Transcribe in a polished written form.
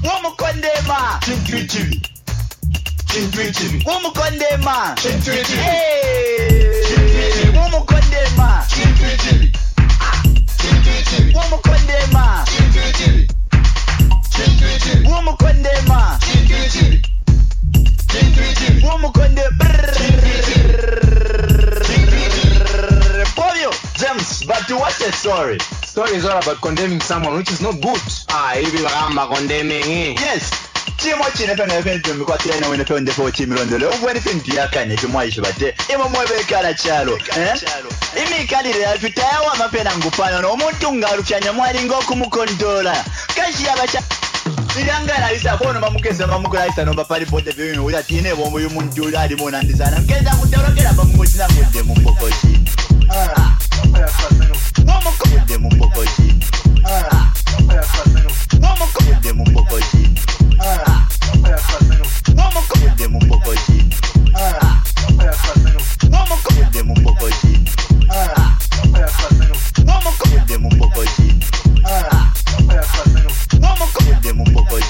Womukondema. Womukondema. Hey. Womukondema. Womukondema. Womukondema. Polio, James, but what's the story? Story is all about condemning someone, which is not good. Hivi bagamba condemning. Yes. Chimo chine pena event mkwatira na wene tonde po chimirondole. Ubwene finti yakane chimwaisho bate. Imo mwebe kala chalo. Imi kalire afitayawa mapena ngupana no omuntu ngarukyanya mwali ngokumukondola. Kashi abacha Irangala isa bono mamukeza mamukula isa no bapali bote byo uri ati ne bombo y'umuntu uri ari monandizana. Ngeza mutorokera bamugochina ngo.